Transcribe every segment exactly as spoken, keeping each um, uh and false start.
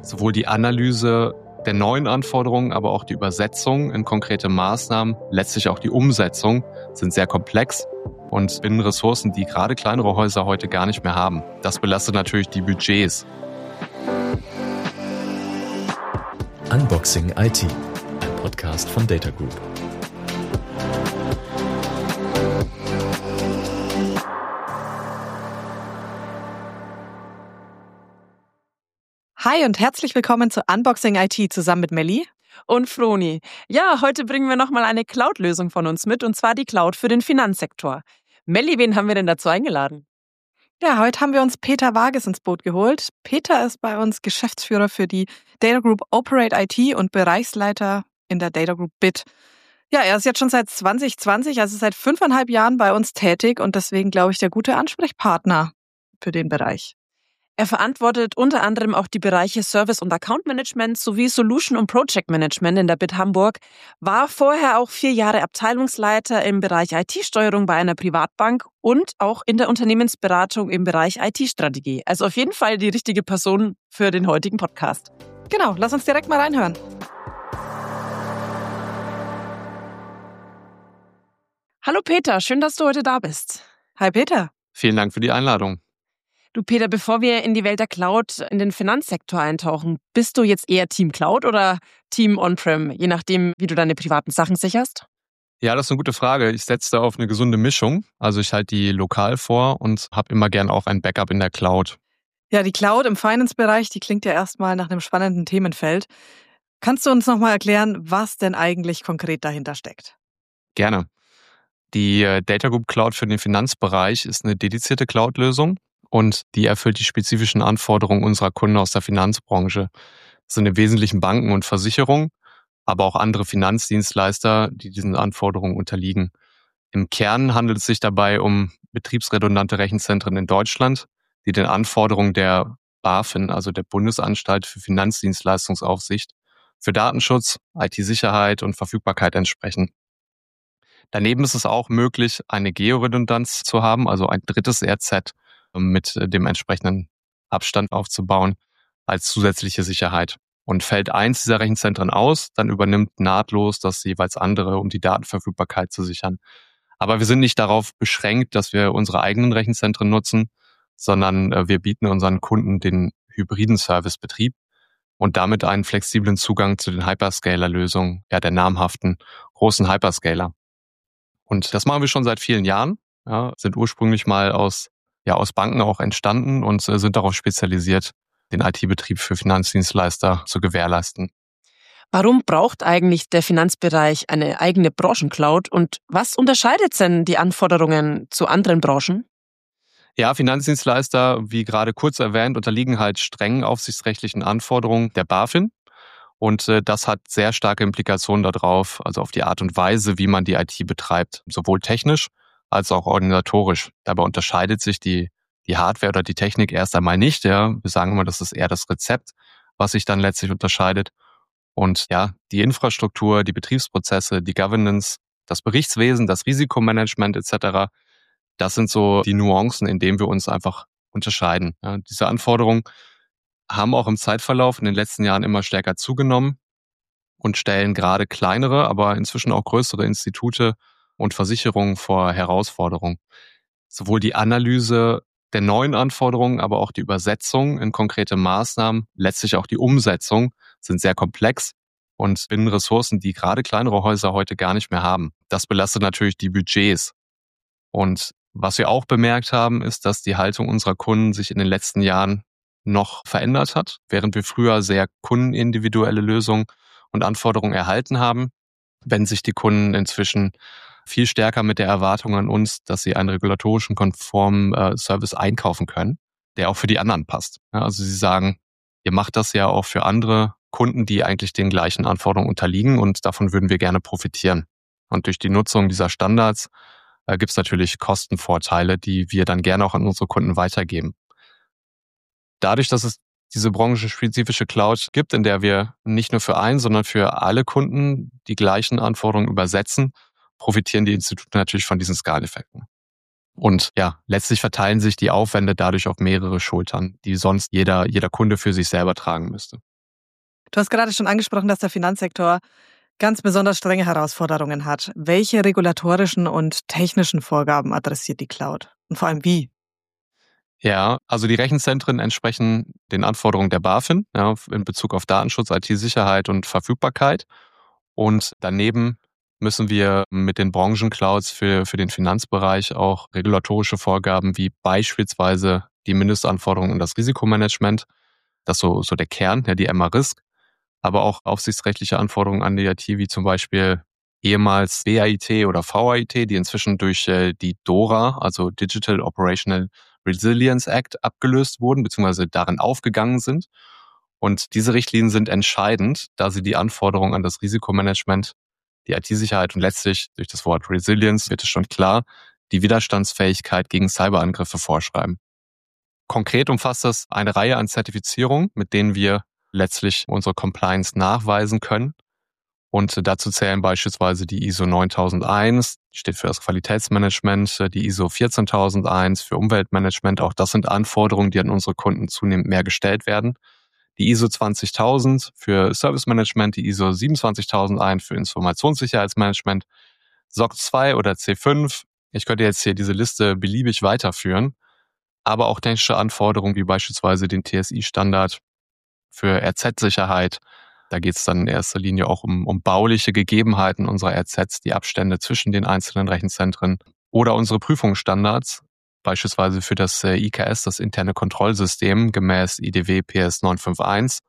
Sowohl die Analyse der neuen Anforderungen, aber auch die Übersetzung in konkrete Maßnahmen, letztlich auch die Umsetzung, sind sehr komplex und binden Ressourcen, die gerade kleinere Häuser heute gar nicht mehr haben. Das belastet natürlich die Budgets. Unboxing I T, ein Podcast von DataGroup. Hi und herzlich willkommen zu Unboxing I T zusammen mit Melli und Froni. Ja, heute bringen wir nochmal eine Cloud-Lösung von uns mit, und zwar die Cloud für den Finanzsektor. Melli, wen haben wir denn dazu eingeladen? Ja, heute haben wir uns Peter Wages ins Boot geholt. Peter ist bei uns Geschäftsführer für die DataGroup Operate I T und Bereichsleiter in der DataGroup B I T. Ja, er ist jetzt schon seit zwanzig zwanzig, also seit fünfeinhalb Jahren bei uns tätig und deswegen, glaube ich, der gute Ansprechpartner für den Bereich. Er verantwortet unter anderem auch die Bereiche Service- und Account Management sowie Solution- und Project Management in der B I T Hamburg, war vorher auch vier Jahre Abteilungsleiter im Bereich I T-Steuerung bei einer Privatbank und auch in der Unternehmensberatung im Bereich I T-Strategie. Also auf jeden Fall die richtige Person für den heutigen Podcast. Genau, lass uns direkt mal reinhören. Hallo Peter, schön, dass du heute da bist. Hi Peter. Vielen Dank für die Einladung. Du Peter, bevor wir in die Welt der Cloud, in den Finanzsektor eintauchen, bist du jetzt eher Team Cloud oder Team On-Prem, je nachdem, wie du deine privaten Sachen sicherst? Ja, das ist eine gute Frage. Ich setze da auf eine gesunde Mischung. Also ich halte die lokal vor und habe immer gern auch ein Backup in der Cloud. Ja, die Cloud im Finance-Bereich, die klingt ja erstmal nach einem spannenden Themenfeld. Kannst du uns nochmal erklären, was denn eigentlich konkret dahinter steckt? Gerne. Die DataGroup Cloud für den Finanzbereich ist eine dedizierte Cloud-Lösung. Und die erfüllt die spezifischen Anforderungen unserer Kunden aus der Finanzbranche. Das sind im Wesentlichen Banken und Versicherungen, aber auch andere Finanzdienstleister, die diesen Anforderungen unterliegen. Im Kern handelt es sich dabei um betriebsredundante Rechenzentren in Deutschland, die den Anforderungen der BaFin, also der Bundesanstalt für Finanzdienstleistungsaufsicht, für Datenschutz, I T-Sicherheit und Verfügbarkeit entsprechen. Daneben ist es auch möglich, eine Georedundanz zu haben, also ein drittes R Z mit dem entsprechenden Abstand aufzubauen als zusätzliche Sicherheit. Und fällt eins dieser Rechenzentren aus, dann übernimmt nahtlos das jeweils andere, um die Datenverfügbarkeit zu sichern. Aber wir sind nicht darauf beschränkt, dass wir unsere eigenen Rechenzentren nutzen, sondern wir bieten unseren Kunden den hybriden Servicebetrieb und damit einen flexiblen Zugang zu den Hyperscaler-Lösungen, ja, der namhaften großen Hyperscaler. Und das machen wir schon seit vielen Jahren, ja, sind ursprünglich mal aus ja aus Banken auch entstanden und äh, sind darauf spezialisiert, den I T-Betrieb für Finanzdienstleister zu gewährleisten. Warum braucht eigentlich der Finanzbereich eine eigene Branchencloud und was unterscheidet denn die Anforderungen zu anderen Branchen? Ja, Finanzdienstleister, wie gerade kurz erwähnt, unterliegen halt strengen aufsichtsrechtlichen Anforderungen der BaFin. Und äh, das hat sehr starke Implikationen darauf, also auf die Art und Weise, wie man die I T betreibt, sowohl technisch als auch organisatorisch. Dabei unterscheidet sich die, die Hardware oder die Technik erst einmal nicht. Ja. Wir sagen immer, das ist eher das Rezept, was sich dann letztlich unterscheidet. Und ja, die Infrastruktur, die Betriebsprozesse, die Governance, das Berichtswesen, das Risikomanagement et cetera, das sind so die Nuancen, in denen wir uns einfach unterscheiden. Ja. Diese Anforderungen haben auch im Zeitverlauf in den letzten Jahren immer stärker zugenommen und stellen gerade kleinere, aber inzwischen auch größere Institute und Versicherungen vor Herausforderungen. Sowohl die Analyse der neuen Anforderungen, aber auch die Übersetzung in konkrete Maßnahmen, letztlich auch die Umsetzung, sind sehr komplex und binden Ressourcen, die gerade kleinere Häuser heute gar nicht mehr haben. Das belastet natürlich die Budgets. Und was wir auch bemerkt haben, ist, dass die Haltung unserer Kunden sich in den letzten Jahren noch verändert hat. Während wir früher sehr kundenindividuelle Lösungen und Anforderungen erhalten haben, wenden sich die Kunden inzwischen viel stärker mit der Erwartung an uns, dass sie einen regulatorischen konformen äh, Service einkaufen können, der auch für die anderen passt. Ja, also sie sagen, ihr macht das ja auch für andere Kunden, die eigentlich den gleichen Anforderungen unterliegen und davon würden wir gerne profitieren. Und durch die Nutzung dieser Standards äh, gibt es natürlich Kostenvorteile, die wir dann gerne auch an unsere Kunden weitergeben. Dadurch, dass es diese branchenspezifische Cloud gibt, in der wir nicht nur für einen, sondern für alle Kunden die gleichen Anforderungen übersetzen, profitieren die Institute natürlich von diesen Skaleneffekten. Und ja, letztlich verteilen sich die Aufwände dadurch auf mehrere Schultern, die sonst jeder, jeder Kunde für sich selber tragen müsste. Du hast gerade schon angesprochen, dass der Finanzsektor ganz besonders strenge Herausforderungen hat. Welche regulatorischen und technischen Vorgaben adressiert die Cloud? Und vor allem wie? Ja, also die Rechenzentren entsprechen den Anforderungen der BaFin, ja, in Bezug auf Datenschutz, I T-Sicherheit und Verfügbarkeit. Und daneben müssen wir mit den Branchenclouds für, für den Finanzbereich auch regulatorische Vorgaben wie beispielsweise die Mindestanforderungen an das Risikomanagement, das ist so, so der Kern, ja, die M A-Risk, aber auch aufsichtsrechtliche Anforderungen an die I T, wie zum Beispiel ehemals B A I T oder V A I T, die inzwischen durch äh, die DORA, also Digital Operational Resilience Act, abgelöst wurden, beziehungsweise darin aufgegangen sind. Und diese Richtlinien sind entscheidend, da sie die Anforderungen an das Risikomanagement, die I T-Sicherheit und letztlich durch das Wort Resilience wird es schon klar, die Widerstandsfähigkeit gegen Cyberangriffe vorschreiben. Konkret umfasst das eine Reihe an Zertifizierungen, mit denen wir letztlich unsere Compliance nachweisen können. Und dazu zählen beispielsweise die I S O neuntausendeins, die steht für das Qualitätsmanagement, die I S O vierzehntausendeins für Umweltmanagement. Auch das sind Anforderungen, die an unsere Kunden zunehmend mehr gestellt werden. Die I S O zwanzigtausend für Service Management, die I S O siebenundzwanzigtausendeins für Informationssicherheitsmanagement, S O C zwei oder C fünf. Ich könnte jetzt hier diese Liste beliebig weiterführen, aber auch technische Anforderungen wie beispielsweise den T S I-Standard für R Z-Sicherheit. Da geht es dann in erster Linie auch um, um bauliche Gegebenheiten unserer R Zs, die Abstände zwischen den einzelnen Rechenzentren oder unsere Prüfungsstandards, beispielsweise für das I K S, das interne Kontrollsystem, gemäß I D W P S neun fünf eins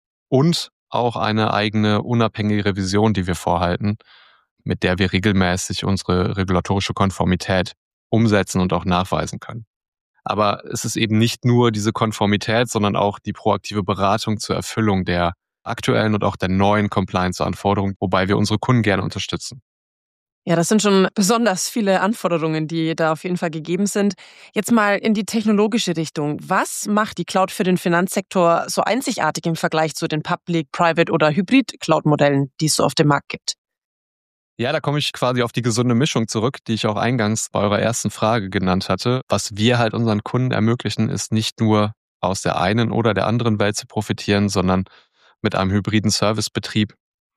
und auch eine eigene unabhängige Revision, die wir vorhalten, mit der wir regelmäßig unsere regulatorische Konformität umsetzen und auch nachweisen können. Aber es ist eben nicht nur diese Konformität, sondern auch die proaktive Beratung zur Erfüllung der aktuellen und auch der neuen Compliance-Anforderungen, wobei wir unsere Kunden gerne unterstützen. Ja, das sind schon besonders viele Anforderungen, die da auf jeden Fall gegeben sind. Jetzt mal in die technologische Richtung. Was macht die Cloud für den Finanzsektor so einzigartig im Vergleich zu den Public, Private oder Hybrid-Cloud-Modellen, die es so auf dem Markt gibt? Ja, da komme ich quasi auf die gesunde Mischung zurück, die ich auch eingangs bei eurer ersten Frage genannt hatte. Was wir halt unseren Kunden ermöglichen, ist nicht nur aus der einen oder der anderen Welt zu profitieren, sondern mit einem hybriden Servicebetrieb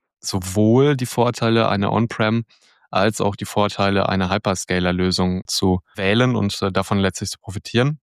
sowohl die Vorteile einer On-Prem als auch die Vorteile einer Hyperscaler-Lösung zu wählen und äh, davon letztlich zu profitieren.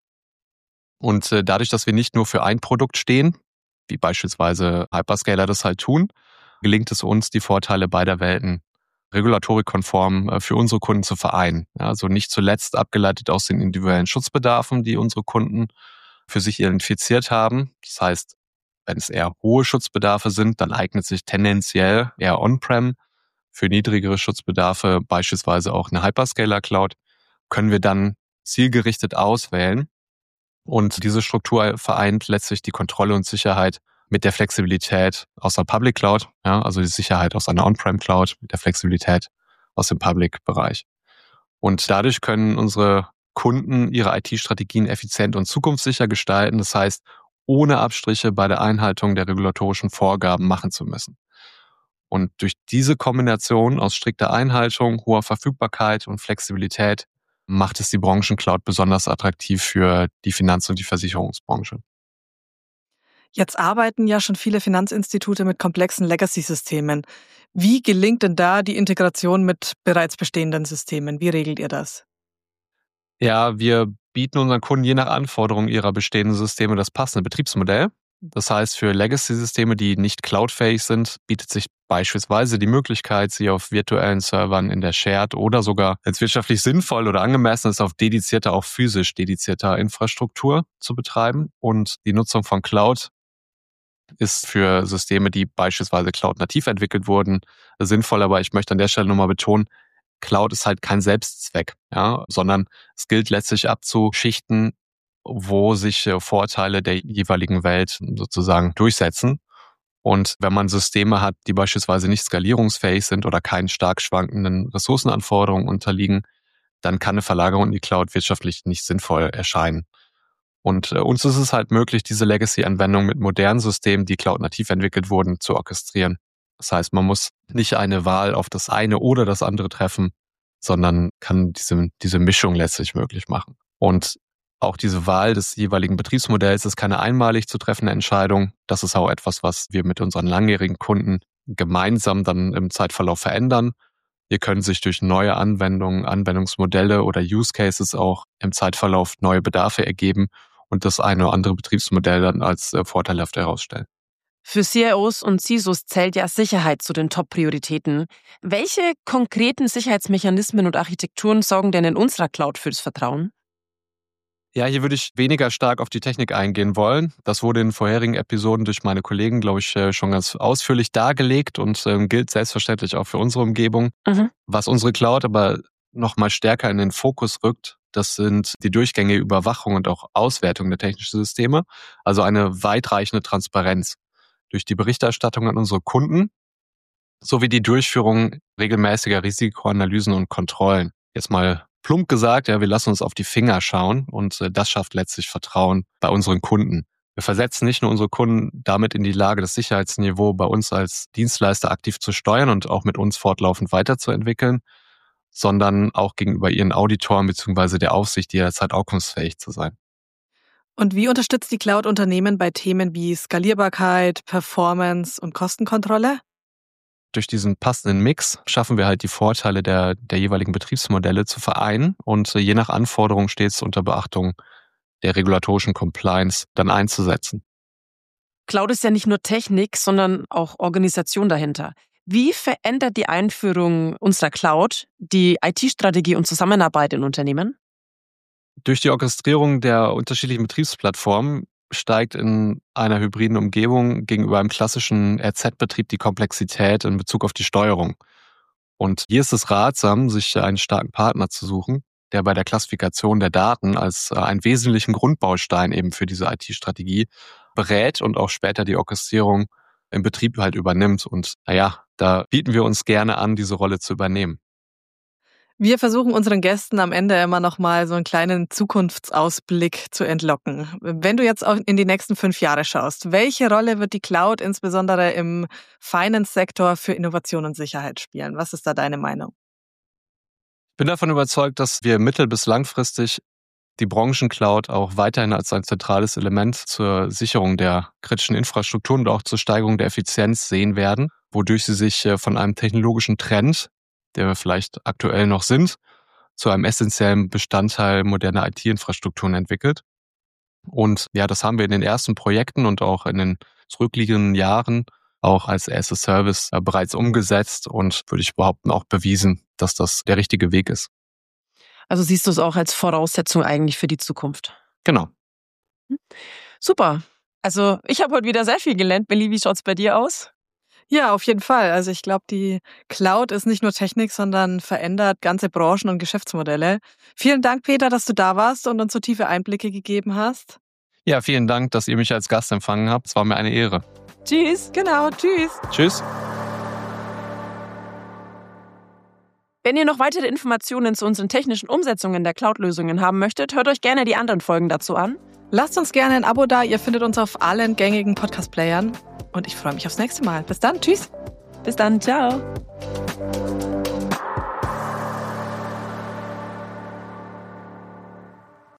Und äh, dadurch, dass wir nicht nur für ein Produkt stehen, wie beispielsweise Hyperscaler das halt tun, gelingt es uns, die Vorteile beider Welten regulatorikkonform äh, für unsere Kunden zu vereinen. Ja, also nicht zuletzt abgeleitet aus den individuellen Schutzbedarfen, die unsere Kunden für sich identifiziert haben. Das heißt, wenn es eher hohe Schutzbedarfe sind, dann eignet sich tendenziell eher On-Prem. Für niedrigere Schutzbedarfe, beispielsweise auch eine Hyperscaler-Cloud, können wir dann zielgerichtet auswählen. Und diese Struktur vereint letztlich die Kontrolle und Sicherheit mit der Flexibilität aus der Public Cloud, ja, also die Sicherheit aus einer On-Prem-Cloud mit der Flexibilität aus dem Public-Bereich. Und dadurch können unsere Kunden ihre I T-Strategien effizient und zukunftssicher gestalten. Das heißt, ohne Abstriche bei der Einhaltung der regulatorischen Vorgaben machen zu müssen. Und durch diese Kombination aus strikter Einhaltung, hoher Verfügbarkeit und Flexibilität macht es die Branchencloud besonders attraktiv für die Finanz- und die Versicherungsbranche. Jetzt arbeiten ja schon viele Finanzinstitute mit komplexen Legacy-Systemen. Wie gelingt denn da die Integration mit bereits bestehenden Systemen? Wie regelt ihr das? Ja, wir bieten unseren Kunden je nach Anforderung ihrer bestehenden Systeme das passende Betriebsmodell. Das heißt, für Legacy-Systeme, die nicht cloudfähig sind, bietet sich beispielsweise die Möglichkeit, sie auf virtuellen Servern in der Shared oder sogar, wenn es wirtschaftlich sinnvoll oder angemessen ist, auf dedizierter, auch physisch dedizierter Infrastruktur zu betreiben. Und die Nutzung von Cloud ist für Systeme, die beispielsweise cloud-nativ entwickelt wurden, sinnvoll. Aber ich möchte an der Stelle nochmal betonen, Cloud ist halt kein Selbstzweck, ja, sondern es gilt letztlich abzuschichten, wo sich Vorteile der jeweiligen Welt sozusagen durchsetzen. Und wenn man Systeme hat, die beispielsweise nicht skalierungsfähig sind oder keinen stark schwankenden Ressourcenanforderungen unterliegen, dann kann eine Verlagerung in die Cloud wirtschaftlich nicht sinnvoll erscheinen. Und äh, uns ist es halt möglich, diese Legacy-Anwendung mit modernen Systemen, die cloud-nativ entwickelt wurden, zu orchestrieren. Das heißt, man muss nicht eine Wahl auf das eine oder das andere treffen, sondern kann diese, diese Mischung letztlich möglich machen. Und Auch diese Wahl des jeweiligen Betriebsmodells ist keine einmalig zu treffende Entscheidung. Das ist auch etwas, was wir mit unseren langjährigen Kunden gemeinsam dann im Zeitverlauf verändern. Hier können sich durch neue Anwendungen, Anwendungsmodelle oder Use Cases auch im Zeitverlauf neue Bedarfe ergeben und das eine oder andere Betriebsmodell dann als vorteilhaft herausstellen. Für C I Os und C I S Os zählt ja Sicherheit zu den Top-Prioritäten. Welche konkreten Sicherheitsmechanismen und Architekturen sorgen denn in unserer Cloud für das Vertrauen? Ja, hier würde ich weniger stark auf die Technik eingehen wollen. Das wurde in vorherigen Episoden durch meine Kollegen, glaube ich, schon ganz ausführlich dargelegt und ähm, gilt selbstverständlich auch für unsere Umgebung. Mhm. Was unsere Cloud aber noch mal stärker in den Fokus rückt, das sind die durchgängige Überwachung und auch Auswertung der technischen Systeme, also eine weitreichende Transparenz durch die Berichterstattung an unsere Kunden sowie die Durchführung regelmäßiger Risikoanalysen und Kontrollen. Jetzt mal plump gesagt, ja, wir lassen uns auf die Finger schauen und äh, das schafft letztlich Vertrauen bei unseren Kunden. Wir versetzen nicht nur unsere Kunden damit in die Lage, das Sicherheitsniveau bei uns als Dienstleister aktiv zu steuern und auch mit uns fortlaufend weiterzuentwickeln, sondern auch gegenüber ihren Auditoren bzw. der Aufsicht jederzeit auskunftsfähig zu sein. Und wie unterstützt die Cloud Unternehmen bei Themen wie Skalierbarkeit, Performance und Kostenkontrolle? Durch diesen passenden Mix schaffen wir halt die Vorteile der, der jeweiligen Betriebsmodelle zu vereinen und je nach Anforderung stets unter Beachtung der regulatorischen Compliance dann einzusetzen. Cloud ist ja nicht nur Technik, sondern auch Organisation dahinter. Wie verändert die Einführung unserer Cloud die I T-Strategie und Zusammenarbeit in Unternehmen? Durch die Orchestrierung der unterschiedlichen Betriebsplattformen steigt in einer hybriden Umgebung gegenüber einem klassischen R Z-Betrieb die Komplexität in Bezug auf die Steuerung. Und hier ist es ratsam, sich einen starken Partner zu suchen, der bei der Klassifikation der Daten als einen wesentlichen Grundbaustein eben für diese I T-Strategie berät und auch später die Orchestrierung im Betrieb halt übernimmt. Und naja, da bieten wir uns gerne an, diese Rolle zu übernehmen. Wir versuchen unseren Gästen am Ende immer noch mal so einen kleinen Zukunftsausblick zu entlocken. Wenn du jetzt auch in die nächsten fünf Jahre schaust, welche Rolle wird die Cloud insbesondere im Finance-Sektor für Innovation und Sicherheit spielen? Was ist da deine Meinung? Ich bin davon überzeugt, dass wir mittel- bis langfristig die Branchencloud auch weiterhin als ein zentrales Element zur Sicherung der kritischen Infrastruktur und auch zur Steigerung der Effizienz sehen werden, wodurch sie sich von einem technologischen Trend, der wir vielleicht aktuell noch sind, zu einem essentiellen Bestandteil moderner I T-Infrastrukturen entwickelt. Und ja, das haben wir in den ersten Projekten und auch in den zurückliegenden Jahren auch als as a Service bereits umgesetzt und würde ich behaupten auch bewiesen, dass das der richtige Weg ist. Also siehst du es auch als Voraussetzung eigentlich für die Zukunft? Genau. Super. Also ich habe heute wieder sehr viel gelernt. Melli, wie schaut's bei dir aus? Ja, auf jeden Fall. Also ich glaube, die Cloud ist nicht nur Technik, sondern verändert ganze Branchen und Geschäftsmodelle. Vielen Dank, Peter, dass du da warst und uns so tiefe Einblicke gegeben hast. Ja, vielen Dank, dass ihr mich als Gast empfangen habt. Es war mir eine Ehre. Tschüss. Genau, tschüss. Tschüss. Wenn ihr noch weitere Informationen zu unseren technischen Umsetzungen der Cloud-Lösungen haben möchtet, hört euch gerne die anderen Folgen dazu an. Lasst uns gerne ein Abo da. Ihr findet uns auf allen gängigen Podcast-Playern. Und ich freue mich aufs nächste Mal. Bis dann. Tschüss. Bis dann. Ciao.